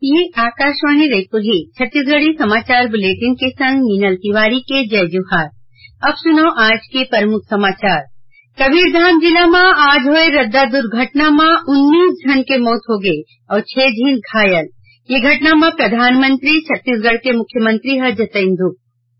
ये आकाशवाणी रायपुर है। छत्तीसगढ़ी समाचार बुलेटिन के संग मीनल तिवारी के जय जोहार। अब सुनो आज के प्रमुख समाचार। कबीरधाम जिला में आज हुए रद्दा दुर्घटना में 19 जन के मौत हो गई और 6 जन घायल। ये घटना में प्रधानमंत्री छत्तीसगढ़ के मुख्यमंत्री ह जतईन दुख।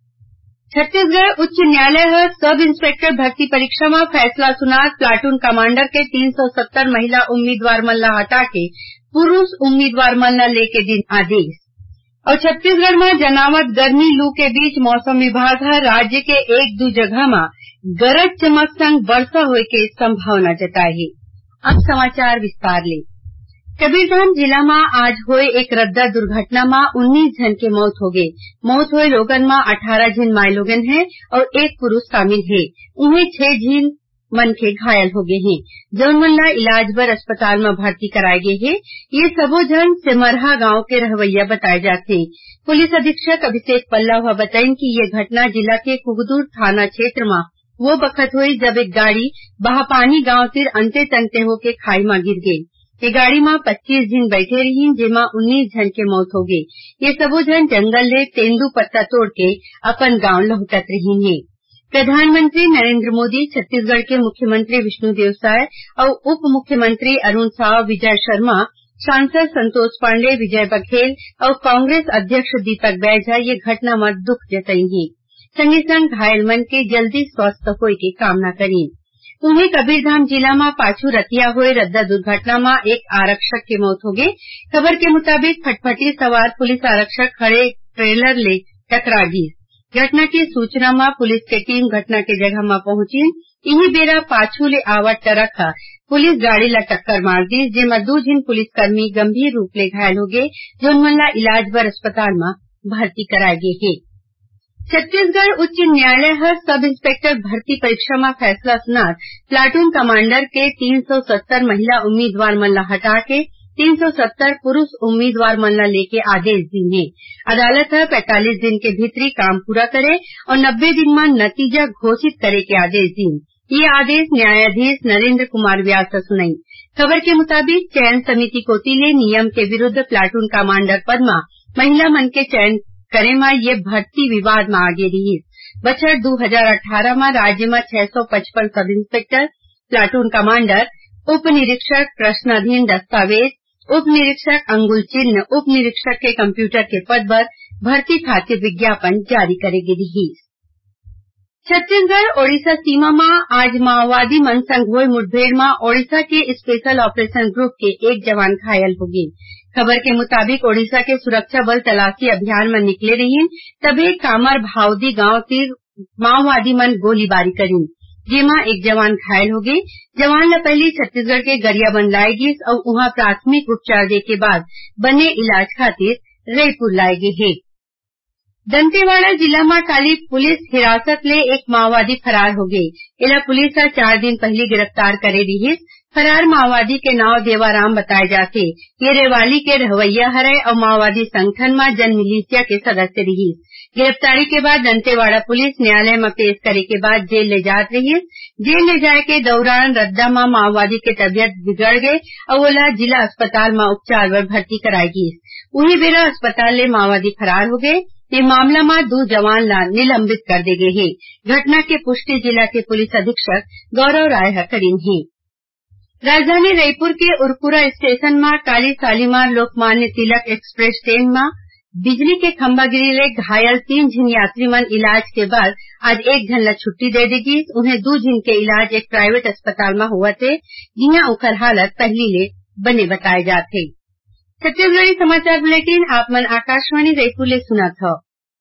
छत्तीसगढ़ उच्च न्यायालय सब इंस्पेक्टर भर्ती परीक्षा में फैसला सुनात प्लाटून कमांडर के 370 महिला उम्मीदवार मन ला हटा के पुरुष उम्मीदवार मन ला लेके दिन आदेश। और छत्तीसगढ़ में जनावत गर्मी लू के बीच मौसम विभाग ह राज्य के 1-2 जगह में गरज चमक संग वर्षा होए के संभावना जताए है। अब समाचार विस्तार ले। कबीरधाम जिला में आज हुए एक रद्दा दुर्घटना में 19 जन के मौत हो गई। मौत हुए लोगन में 18 जन माई लोगन है और 1 पुरुष शामिल है। उन्हें 6 जन मन के घायल हो गए हैं, जौन मन ला इलाज बर अस्पताल में भर्ती कराए गए हैं। ये सबो जन सिमरहा गांव के रहवैया बताए जाते। पुलिस अधीक्षक अभिषेक पल्लव बताइन कि ये घटना जिला के कुगदूर थाना क्षेत्र में वो बखत हुई जब एक गाड़ी बहापानी गांव तिर अंते तंते होके खाई में गिर गई। ये गाड़ी में 25 जन बैठे रही, जेमा 19 जन के मौत हो गई। ये सबो जन जंगल ले तेंदू पत्ता तोड़ के अपन गांव लौटत रही हैं। प्रधानमंत्री नरेंद्र मोदी, छत्तीसगढ़ के मुख्यमंत्री विष्णुदेव साय और उप मुख्यमंत्री अरुण साव, विजय शर्मा, सांसद संतोष पांडे, विजय बघेल और कांग्रेस अध्यक्ष दीपक बैजा ये घटना में दुख जताई है। संगे संग घायल मन के जल्दी स्वस्थ होए के कामना करी। उन्हें कबीरधाम जिला में पाछू रतिया हुए रद्दा दुर्घटना में एक आरक्षक की मौत हो गई। खबर के मुताबिक फटफटी सवार पुलिस आरक्षक खड़े ट्रेलर ले टकरा गई। घटना की सूचना में पुलिस की टीम घटना के जगह में पहुंची। इन्हीं बेरा पाछू ले आवत ट्रक पुलिस गाड़ी ला टक्कर मार दी, जेमा 2 जन पुलिसकर्मी गंभीर रूप ले घायल हो गए, जोन मन ला इलाज बर अस्पताल में भर्ती कराए गए हैं। छत्तीसगढ़ उच्च न्यायालय सब इंस्पेक्टर भर्ती परीक्षा में फैसला सुनात प्लाटून कमांडर के 370 महिला उम्मीदवार मन ला हटा के 370 पुरुष उम्मीदवार मन ला लेके आदेश दी है। अदालत 45 दिन के भीतरी काम पूरा करे और 90 दिन में नतीजा घोषित करे के आदेश दी। ये आदेश न्यायाधीश नरेंद्र कुमार व्यास ने सुनाई। खबर के मुताबिक चयन समिति कोतीले नियम के विरुद्ध प्लाटून कमांडर पद में महिला मन के चयन करे में ये भर्ती विवाद में आगे रही। बछर 2018 में राज्य में 655 सब इंस्पेक्टर, प्लाटून कमांडर, उप निरीक्षक, प्रश्नाधीन दस्तावेज, उप निरीक्षक अंगुल चिन्ह, उप निरीक्षक के कंप्यूटर के पद पर भर्ती खातिर विज्ञापन जारी करेगी रही। छत्तीसगढ़ ओडिशा सीमा में आज माओवादी मन संग हुए मुठभेड़ में ओडिशा के स्पेशल ऑपरेशन ग्रुप के एक जवान घायल हो गए। खबर के मुताबिक ओडिशा के सुरक्षा बल तलाशी अभियान में निकले रही, तबे कामर भावदी गांव तिर माओवादी मन गोलीबारी करी, जेमा एक जवान घायल हो गए। जवान ला पहले छत्तीसगढ़ के गरियाबंद लाए गई और वहां प्राथमिक उपचार दे के बाद बने इलाज खातिर रायपुर लाए गए हैं। दंतेवाड़ा जिला में काली पुलिस हिरासत ले एक माओवादी फरार हो गई। इला पुलिस 4 दिन पहले गिरफ्तार करे रही। फरार माओवादी के नाव देवाराम बताए जाते। ये रेवाली के रहवैया हरे और माओवादी संगठन में जन मिलिशिया के सदस्य रही। गिरफ्तारी के बाद दंतेवाड़ा पुलिस न्यायालय में पेश करे के बाद जेल ले जात रही। जेल ले जाए के दौरान रद्दा में माओवादी के तबियत बिगड़ गई और ओला जिला अस्पताल में उपचार बर भर्ती कराई गई। उही बेरा अस्पताल ले माओवादी फरार हो गए। ये मामला में 2 जवान ला निलंबित कर दे गए हैं। घटना की पुष्टि जिला के पुलिस अधीक्षक गौरव राय करीन है। राजधानी रायपुर के उरपुरा स्टेशन में काली शालीमार लोकमान्य तिलक एक्सप्रेस ट्रेन में बिजली के खंभा गिरे घायल 3 जन यात्री मन इलाज के बाद आज 1 जन ला छुट्टी दे देगी। उन्हें 2 जन के इलाज एक प्राइवेट अस्पताल में हुआ थे, जिहां उकर हालत पहली ले बने बताए जाते। छत्तीसगढ़ी समाचार बुलेटिन आप मन आकाशवाणी रायपुर ले सुनत हो।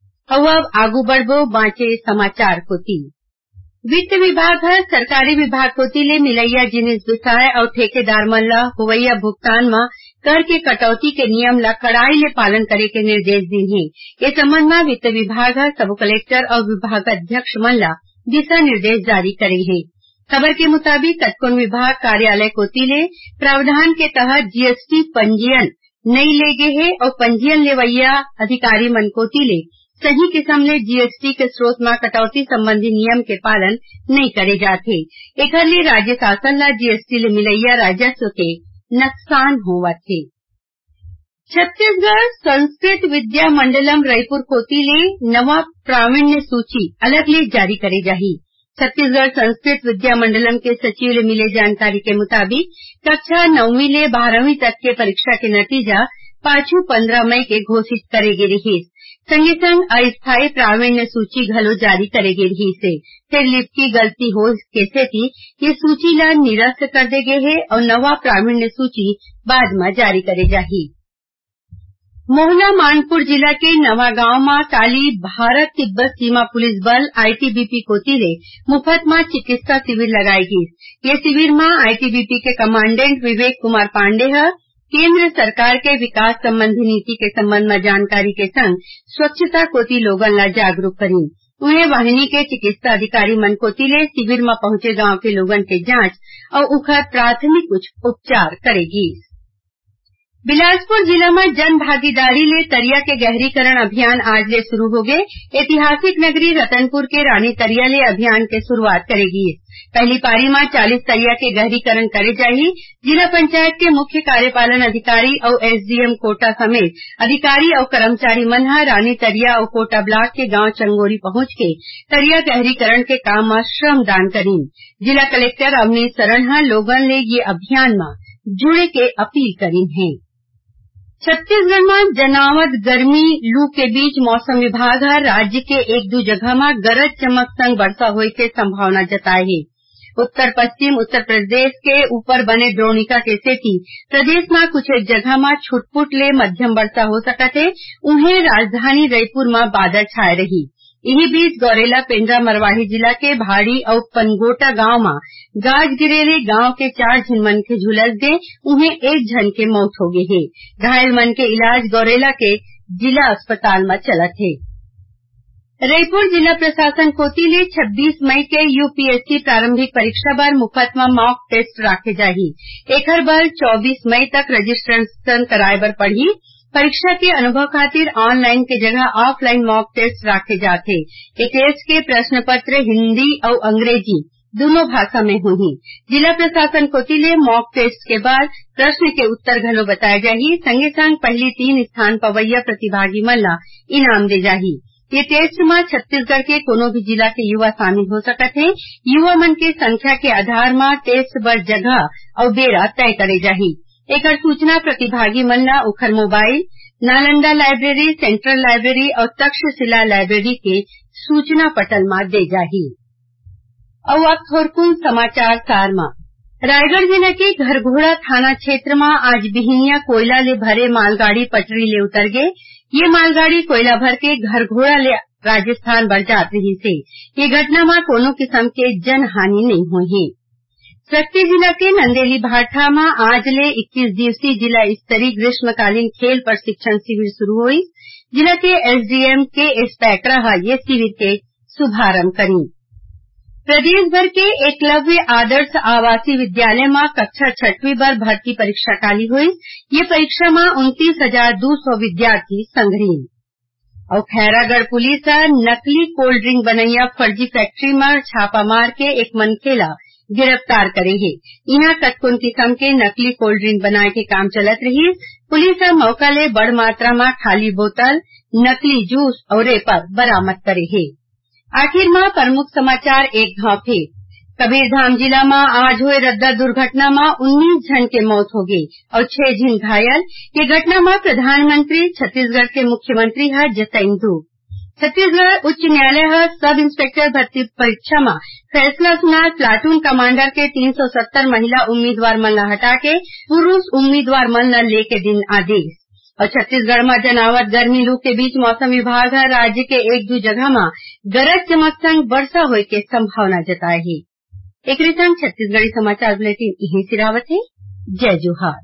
अब आगू बढ़बो बाँचे समाचार कोती। वित्त विभाग सरकारी विभाग कोती ले मिलैया जिनिस बिसाए और ठेकेदार मन ला होवैया भुगतान में कर के कटौती के नियम ला कड़ाई ले पालन करे के निर्देश दी है। ये संबंध में वित्त विभाग सब कलेक्टर और विभागाध्यक्ष मन ला दिशा निर्देश जारी करे है। खबर के मुताबिक कतकोन विभाग कार्यालय कोती ले प्रावधान के तहत जीएसटी पंजीयन नई ले गे है और पंजीयन लेवैया अधिकारी मन कोती ले सही किस्म ले जीएसटी के स्रोत में कटौती संबंधी नियम के पालन नहीं करे जाथे। एखर ले राज्य शासन ला जीएसटी ले मिलैया राजस्व के नुकसान होवत हे। छत्तीसगढ़ संस्कृत विद्या मंडलम रायपुर कोती ले नवा प्रावीण्य सूची अलग ले जारी करे जाही। छत्तीसगढ़ संस्कृत विद्या मंडलम के सचिव ले मिले जानकारी के मुताबिक कक्षा 9वीं ले 12वीं तक के परीक्षा के नतीजा पाछू 15 मई के घोषित करे गे रहिस। संगे संग अस्थायी प्रावीण्य सूची घलो जारी करे गे रहिस। फिर लिपि गलती हो के सेती ये सूची ला निरस्त कर दे गे हे और नवा प्रावीण्य सूची बाद में जारी करे जाही। मोहला मानपुर जिला के नवागांव में काली भारत तिब्बत सीमा पुलिस बल आईटीबीपी कोती ले मुफ्त में चिकित्सा शिविर लगाई गिस। ये शिविर में आईटीबीपी के कमांडेंट विवेक कुमार पांडे ह केंद्र सरकार के विकास संबंधी नीति के संबंध में जानकारी के संग स्वच्छता कोती लोगन ला जागरूक करी। उन्हें वाहिनी के चिकित्सा अधिकारी मन कोती ले शिविर में पहुंचे गांव के लोगन के जांच और उखर प्राथमिक उपचार करेगी। बिलासपुर जिला में जन भागीदारी ले तरिया के गहरीकरण अभियान आज ले शुरू हो गए। ऐतिहासिक नगरी रतनपुर के रानी तरिया ले अभियान के शुरुआत करेगी। पहली पारी में 40 तरिया के गहरीकरण करे जाही। जिला पंचायत के मुख्य कार्यपालन अधिकारी और एसडीएम कोटा समेत अधिकारी और कर्मचारी मन ह रानी तरिया और कोटा ब्लॉक के गांव चंगोरी पहुंच के तरिया गहरीकरण के काम में श्रमदान करीन। जिला कलेक्टर अवनीश शरण ह लोगन ले ये अभियान में जुड़े के अपील करीन है। छत्तीसगढ़ में जनावत गर्मी लू के बीच मौसम विभाग राज्य के एक दो जगह में गरज चमक संग वर्षा होए के संभावना जताए है। उत्तर पश्चिम उत्तर प्रदेश के ऊपर बने द्रोणिका के सेती प्रदेश में कुछ एक जगह में छुटपुट ले मध्यम वर्षा हो सकत है। उन्हें राजधानी रायपुर में बादल छाए रही। यही बीच गौरेला पेंड्रा मरवाही जिला के भाड़ी और पनगोटा गांव में गाज गिरेले गांव के 4 झन मन के झुलस दे उन्हें 1 झन के मौत हो गई है। घायल मन के इलाज गौरेला के जिला अस्पताल में चलत है। रायपुर जिला प्रशासन कोती ले 26 मई के यूपीएससी प्रारंभिक परीक्षा बर मुफ्त में मॉक टेस्ट राखे जाही। एकर बर 24 मई तक रजिस्ट्रेशन कराए बर पड़ही। परीक्षा के अनुभव खातिर ऑनलाइन के जगह ऑफलाइन मॉक टेस्ट राखे जाथे। ये टेस्ट के प्रश्न पत्र हिन्दी और अंग्रेजी दोनों भाषा में होही। जिला प्रशासन कोती ले मॉक टेस्ट के बाद प्रश्न के उत्तर घलो बताए जाही। संगे संग पहली 3 स्थान पवैया प्रतिभागी मन ला इनाम दे जाही। ये टेस्ट में छत्तीसगढ़ के कोनो भी जिला के युवा शामिल हो सकत है। युवा मन के संख्या के आधार में टेस्ट बर जगह और बेरा तय करे जाही। एकर सूचना प्रतिभागी मन ला ओखर mobile Nalanda library central library और तक्षशिला लाइब्रेरी के सूचना पटल में दे जाही। और अब थोरकुन समाचार सार में रायगढ़ जिले के घरघोड़ा थाना क्षेत्र में आज बिहनिया कोयला ले भरे मालगाड़ी पटरी ले उतर गए। ये मालगाड़ी कोयला भर के घरघोड़ा ले राजस्थान बर जात रही से। ये घटना में कोनो किस्म के जनहानि नहीं हुई है। शक्ति जिला के नंदेली भाठा में आज ले 21 दिवसीय जिला स्तरीय ग्रीष्मकालीन खेल प्रशिक्षण शिविर शुरू हुई। जिला के एसडीएम के एस पैकरा ये शिविर के शुभारंभ करी। प्रदेश भर के एकलव्य आदर्श आवासीय विद्यालय में कक्षा 6वीं बर भर्ती परीक्षा काली हुई। ये परीक्षा में 29,200 विद्यार्थी संग्रहीन। और खैरागढ़ पुलिस नकली कोल्ड ड्रिंक बनैया फर्जी फैक्ट्री में छापा मार के एक मनखेला गिरफ्तार करे है। यहाँ कतकुन किस्म के नकली कोल्ड ड्रिंक बनाए के काम चलत रही। पुलिस मौका ले बड़ मात्रा में खाली बोतल नकली जूस और रेपर बरामद करे है। आखिर में प्रमुख समाचार एक घाव थे। कबीरधाम जिला में आज हुए रद्दा दुर्घटना में 19 जन के मौत हो गई और 6 जन घायल। ये घटना में प्रधानमंत्री छत्तीसगढ़ के मुख्यमंत्री है जसईन दुब। छत्तीसगढ़ उच्च न्यायालय सब इंस्पेक्टर भर्ती परीक्षा में फैसला सुना। प्लाटून कमांडर के 370 महिला उम्मीदवार मन ला हटा के पुरुष उम्मीदवार मन ला लेके दिन आदेश। और छत्तीसगढ़ में जनावत गर्मी लू के बीच मौसम विभाग राज्य के एक दो जगह में गरज चमक संग वर्षा होए के संभावना जताए है। एक संग छत्तीसगढ़ी समाचार बुलेटिन यहीं सिरावत है। जय जोहार।